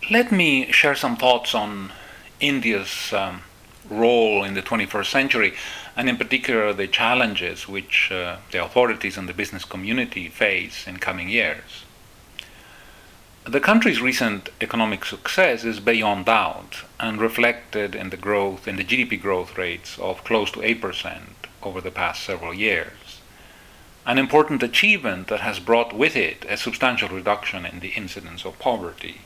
Let me share some thoughts on India's role in the 21st century, and in particular the challenges which the authorities and the business community face in coming years. The country's recent economic success is beyond doubt and reflected in the GDP growth rates of close to 8% over the past several years. An important achievement that has brought with it a substantial reduction in the incidence of poverty.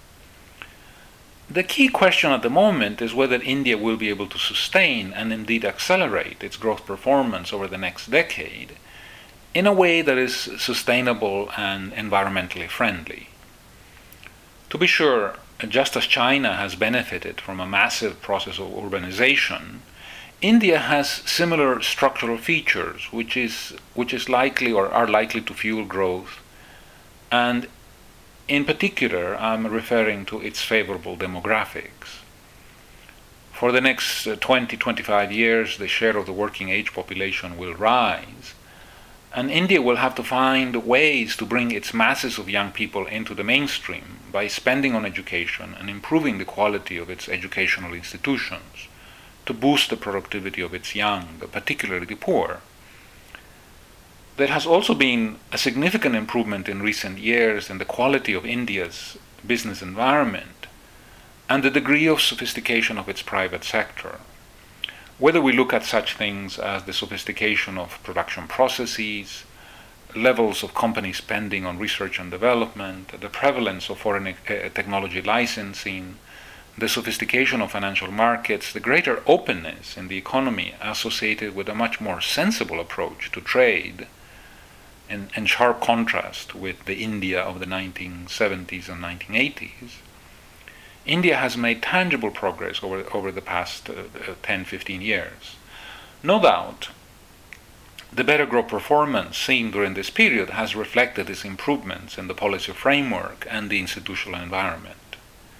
The key question at the moment is whether India will be able to sustain and indeed accelerate its growth performance over the next decade in a way that is sustainable and environmentally friendly. To be sure, just as China has benefited from a massive process of urbanization, India has similar structural features which is likely or are likely to fuel growth, and in particular I'm referring to its favorable demographics. For the next 20-25 years, the share of the working age population will rise, and India will have to find ways to bring its masses of young people into the mainstream by spending on education and improving the quality of its educational institutions to boost the productivity of its young, particularly the poor. There has also been a significant improvement in recent years in the quality of India's business environment and the degree of sophistication of its private sector. Whether we look at such things as the sophistication of production processes, levels of company spending on research and development, the prevalence of foreign technology licensing, the sophistication of financial markets, the greater openness in the economy associated with a much more sensible approach to trade, in sharp contrast with the India of the 1970s and 1980s, India has made tangible progress over the past 10-15 years. No doubt, the better growth performance seen during this period has reflected these improvements in the policy framework and the institutional environment.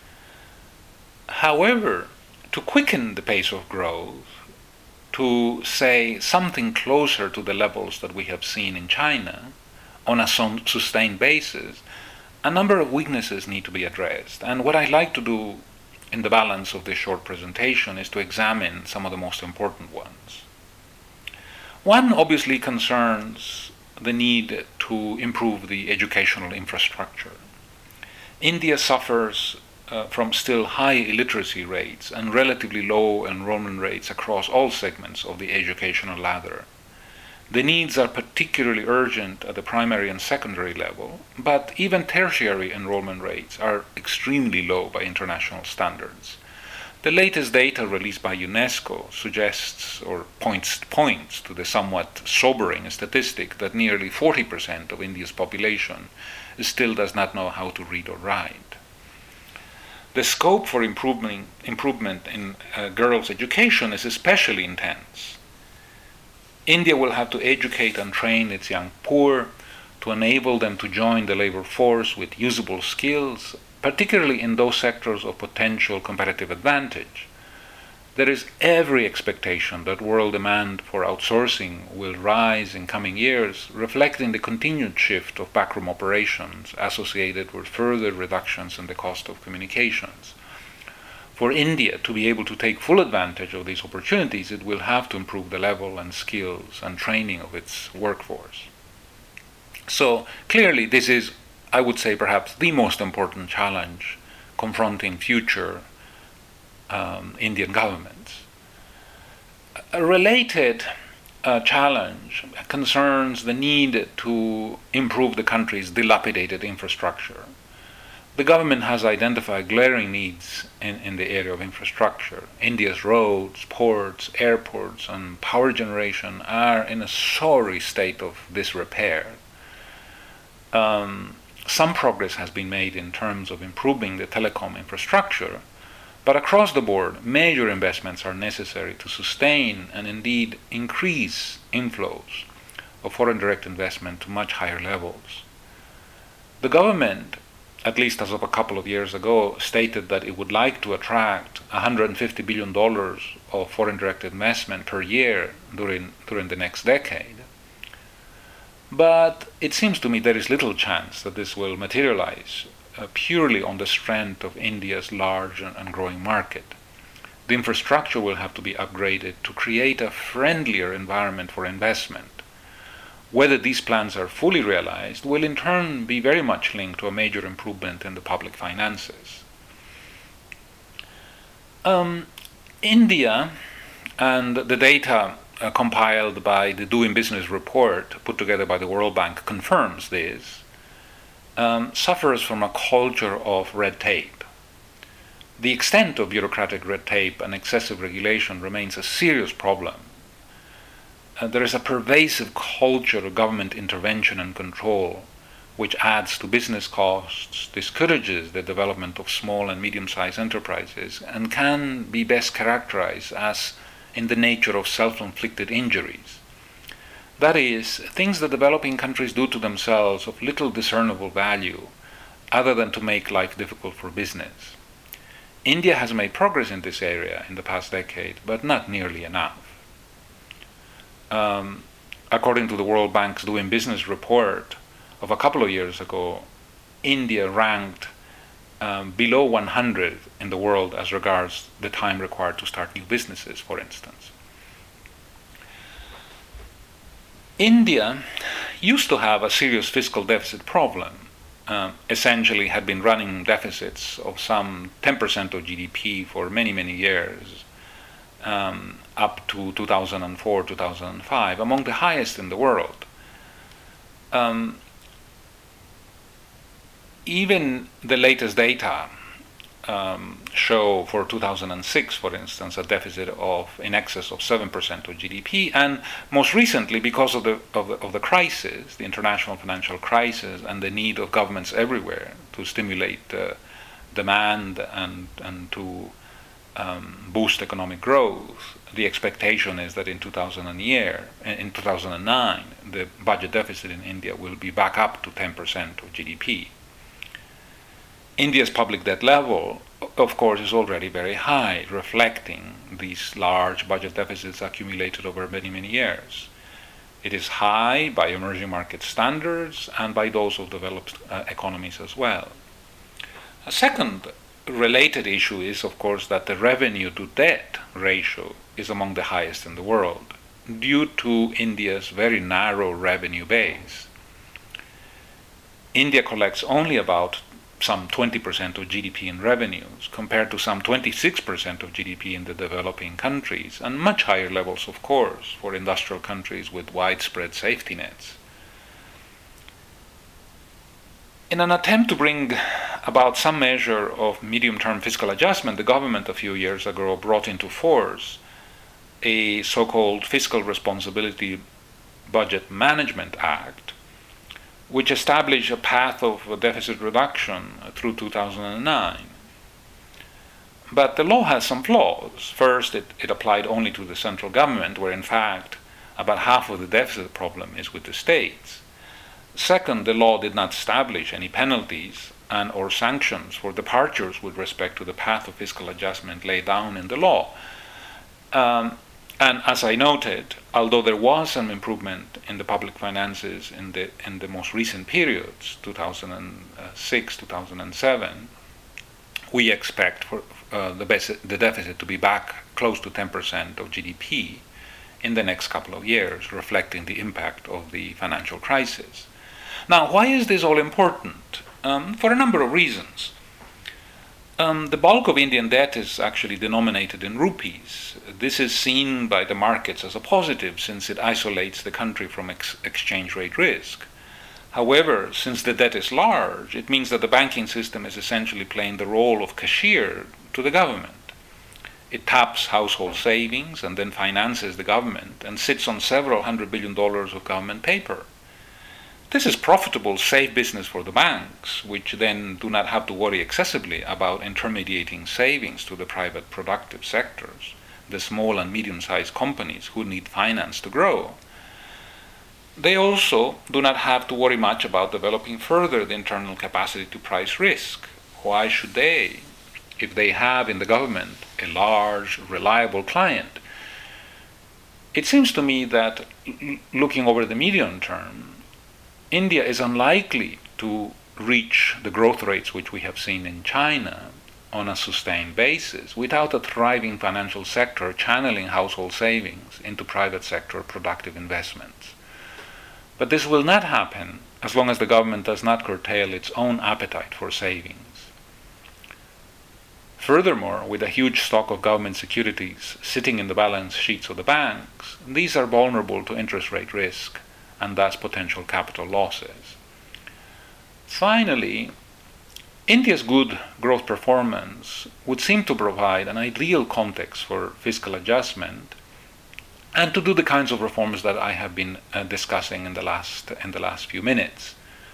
However, to quicken the pace of growth, to say something closer to the levels that we have seen in China on a sustained basis, a number of weaknesses need to be addressed. And what I'd like to do in the balance of this short presentation is to examine some of the most important ones. One obviously concerns the need to improve the educational infrastructure. India suffers from still high illiteracy rates and relatively low enrollment rates across all segments of the educational ladder. The needs are particularly urgent at the primary and secondary level, but even tertiary enrollment rates are extremely low by international standards. The latest data released by UNESCO suggests or points to the somewhat sobering statistic that nearly 40% of India's population still does not know how to read or write. The scope for improvement in girls' education is especially intense. India will have to educate and train its young poor to enable them to join the labor force with usable skills, particularly in those sectors of potential competitive advantage. There is every expectation that world demand for outsourcing will rise in coming years, reflecting the continued shift of backroom operations associated with further reductions in the cost of communications. For India to be able to take full advantage of these opportunities, it will have to improve the level and skills and training of its workforce. So clearly this is, I would say, perhaps the most important challenge confronting future Indian governments. A related challenge concerns the need to improve the country's dilapidated infrastructure. The government has identified glaring needs in the area of infrastructure. India's roads, ports, airports, and power generation are in a sorry state of disrepair. Some progress has been made in terms of improving the telecom infrastructure, but across the board, major investments are necessary to sustain and indeed increase inflows of foreign direct investment to much higher levels. The government, at least as of a couple of years ago, stated that it would like to attract $150 billion of foreign direct investment per year during the next decade. But it seems to me there is little chance that this will materialize purely on the strength of India's large and growing market. The infrastructure will have to be upgraded to create a friendlier environment for investment. Whether these plans are fully realized will in turn be very much linked to a major improvement in the public finances. India, and the data compiled by the Doing Business report put together by the World Bank confirms this, suffers from a culture of red tape. The extent of bureaucratic red tape and excessive regulation remains a serious problem. There is a pervasive culture of government intervention and control, which adds to business costs, discourages the development of small and medium-sized enterprises, and can be best characterized as in the nature of self-inflicted injuries. That is, things that developing countries do to themselves of little discernible value, other than to make life difficult for business. India has made progress in this area in the past decade, but not nearly enough. According to the World Bank's Doing Business report of a couple of years ago, India ranked below 100 in the world as regards the time required to start new businesses, for instance. India used to have a serious fiscal deficit problem. Essentially had been running deficits of some 10% of GDP for many, many years, up to 2004, 2005, among the highest in the world. Even the latest data show for 2006, for instance, a deficit of in excess of 7% of GDP, and most recently, because of the crisis, the international financial crisis, and the need of governments everywhere to stimulate demand and to boost economic growth, the expectation is that in 2009, the budget deficit in India will be back up to 10% of GDP. India's public debt level, of course, is already very high, reflecting these large budget deficits accumulated over many, many years. It is high by emerging market standards and by those of developed economies as well. A second related issue is, of course, that the revenue to debt ratio is among the highest in the world, due to India's very narrow revenue base. India collects only about some 20% of GDP in revenues, compared to some 26% of GDP in the developing countries, and much higher levels, of course, for industrial countries with widespread safety nets. In an attempt to bring about some measure of medium-term fiscal adjustment, the government a few years ago brought into force a so-called Fiscal Responsibility Budget Management Act, which established a path of deficit reduction through 2009. But the law has some flaws. First, it applied only to the central government, where in fact about half of the deficit problem is with the states. Second, the law did not establish any penalties and or sanctions for departures with respect to the path of fiscal adjustment laid down in the law. And as I noted, although there was some improvement in the public finances in the most recent periods, 2006, 2007, we expect for the deficit to be back close to 10% of GDP in the next couple of years, reflecting the impact of the financial crisis. Now, why is this all important? For a number of reasons. The bulk of Indian debt is actually denominated in rupees. This is seen by the markets as a positive, since it isolates the country from exchange rate risk. However, since the debt is large, it means that the banking system is essentially playing the role of cashier to the government. It taps household savings and then finances the government and sits on several $100 billion of government paper. This is profitable, safe business for the banks, which then do not have to worry excessively about intermediating savings to the private productive sectors, the small and medium-sized companies who need finance to grow. They also do not have to worry much about developing further the internal capacity to price risk. Why should they, if they have in the government a large, reliable client? It seems to me that looking over the medium term, India is unlikely to reach the growth rates which we have seen in China on a sustained basis without a thriving financial sector channeling household savings into private sector productive investments. But this will not happen as long as the government does not curtail its own appetite for savings. Furthermore, with a huge stock of government securities sitting in the balance sheets of the banks, these are vulnerable to interest rate risk and thus potential capital losses. Finally, India's good growth performance would seem to provide an ideal context for fiscal adjustment and to do the kinds of reforms that I have been discussing in the last few minutes.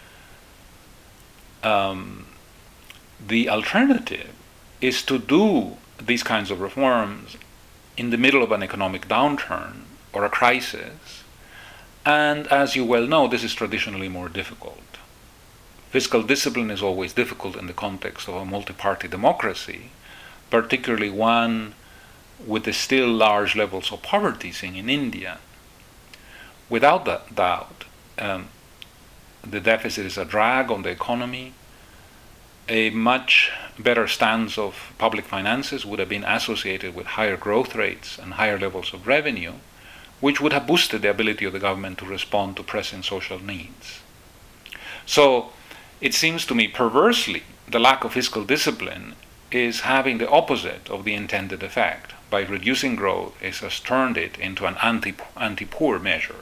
The alternative is to do these kinds of reforms in the middle of an economic downturn or a crisis, and as you well know, this is traditionally more difficult. Fiscal discipline is always difficult in the context of a multi-party democracy, particularly one with the still large levels of poverty seen in India. Without that doubt, the deficit is a drag on the economy. A much better stance of public finances would have been associated with higher growth rates and higher levels of revenue, which would have boosted the ability of the government to respond to pressing social needs. So, it seems to me perversely, the lack of fiscal discipline is having the opposite of the intended effect. By reducing growth, it has turned it into an anti-poor measure.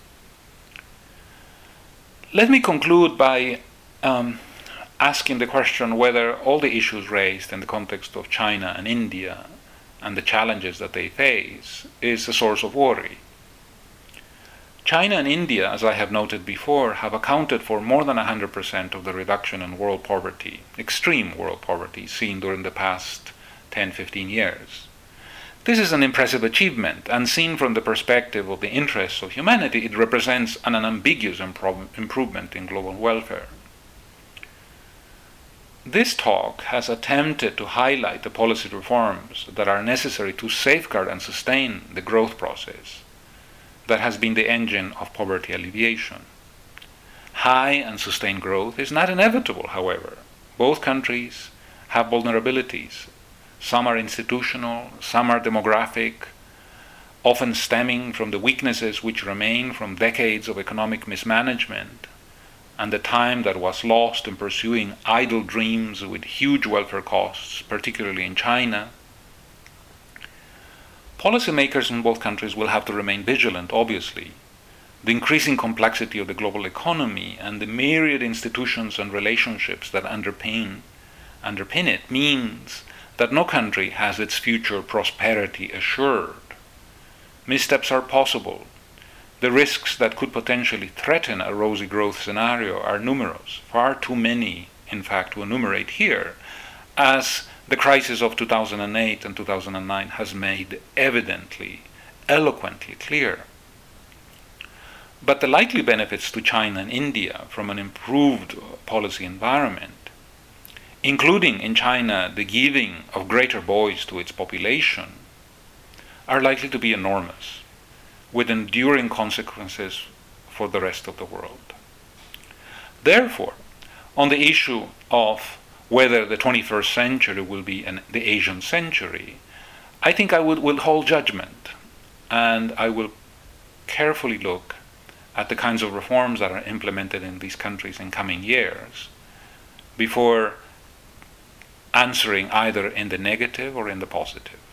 Let me conclude by asking the question whether all the issues raised in the context of China and India and the challenges that they face is a source of worry. China and India, as I have noted before, have accounted for more than 100% of the reduction in world poverty, extreme world poverty, seen during the past 10-15 years. This is an impressive achievement, and seen from the perspective of the interests of humanity, it represents an unambiguous improvement in global welfare. This talk has attempted to highlight the policy reforms that are necessary to safeguard and sustain the growth process that has been the engine of poverty alleviation. High and sustained growth is not inevitable, however. Both countries have vulnerabilities. Some are institutional, some are demographic, often stemming from the weaknesses which remain from decades of economic mismanagement and the time that was lost in pursuing idle dreams with huge welfare costs, particularly in China. Policymakers in both countries will have to remain vigilant, obviously. The increasing complexity of the global economy and the myriad institutions and relationships that underpin it means that no country has its future prosperity assured. Missteps are possible. The risks that could potentially threaten a rosy growth scenario are numerous, far too many, in fact, to enumerate here, as the crisis of 2008 and 2009 has made eloquently clear. But the likely benefits to China and India from an improved policy environment, including in China the giving of greater voice to its population, are likely to be enormous, with enduring consequences for the rest of the world. Therefore, on the issue of whether the 21st century will be the Asian century, I think I will withhold judgment, and I will carefully look at the kinds of reforms that are implemented in these countries in coming years before answering either in the negative or in the positive.